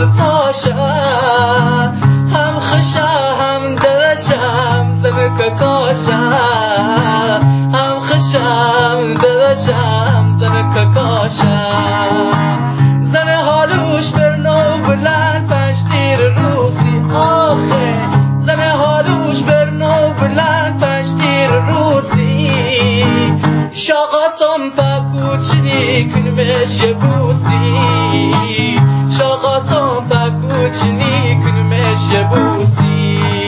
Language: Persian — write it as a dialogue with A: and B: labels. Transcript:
A: تاشا هم خشا هم دلشم زنك كاشا هم خشم دلشم زنك كاشا زن حالوش برنو بلند پشتیر روسی آخه زن حالوش برنو بلند پشتیر روسی شاقاسم پاکوچنی کنمش یبوسی شاقاسم پاکوچنی کنمش یبوسی